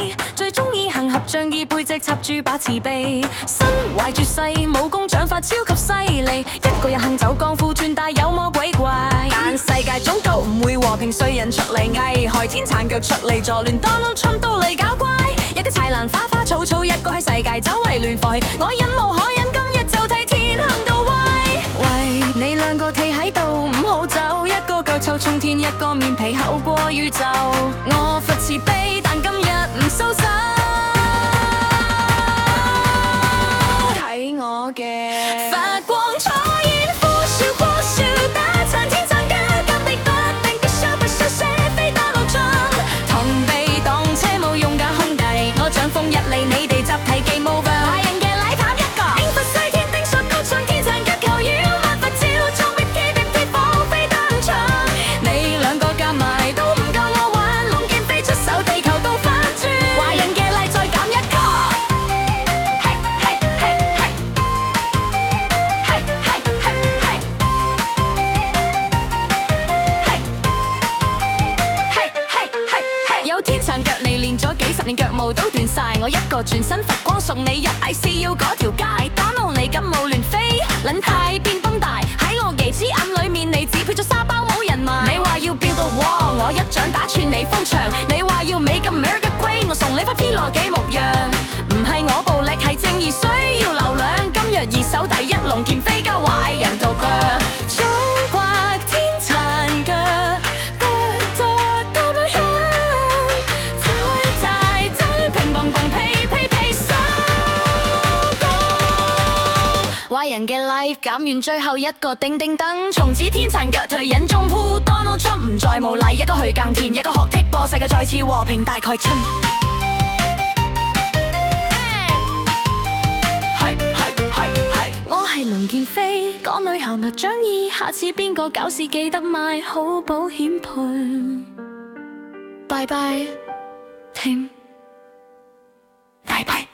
最中意行俠仗義，背脊插住把慈悲，身懷絕世武功，掌法超級犀利。一個人行走江湖，穿戴妖魔鬼怪，但世界終究唔會和平，衰人出嚟危害，天殘腳出嚟助亂，Donald Trump都嚟搞怪。一個豺蘭花花草草，一個喺世界周圍亂吠，我忍無可忍，今日就睇天行道威。喂，你兩個企喺度唔好走，一個腳臭沖天，一個面皮厚過宇宙。我佛慈悲，但今日唔收手，睇我嘅發光彩煙呼嘯呼嘯，打殘天殘腳，金的不定的show不show，射飛打路盡，同被當車冇用架兄弟，我掌風一嚟，你哋集體 game over。壞人嘅禮談一個，應佛西天定術高唱天殘腳，求妖萬佛照，衝別機別鐵放飛登場。你兩個夾埋都唔夠我玩，龍劍飛出手，地球都翻轉。壞人嘅禮再減一個。有天殘腳嚟練咗幾十年，腳毛都斷晒，我一個轉身佛光送你入 ICU 嗰條街，打到你感冒亂飛，輪胎變崩大，喺我旗子眼裏面你只配咗沙包冇人賣。你話要飆到喎，我一掌打穿你風牆，你話要美咁 America Queen， 我送你塊天羅幾模樣。唔係我暴力係正義需要流量，今日二手第一龍劍飛交壞人到腳，中國天殘腳。壞人嘅 life 減完最後一個叮叮燈，從此天殘腳退隱中鋪 Donald Trump 唔再無禮，一個去耕田，一個學踢波，世界再次和平大概春。我係龍劍飛，港女行俠仗義，下次邊個搞事記得買好保險賠。拜拜，Tim，拜拜。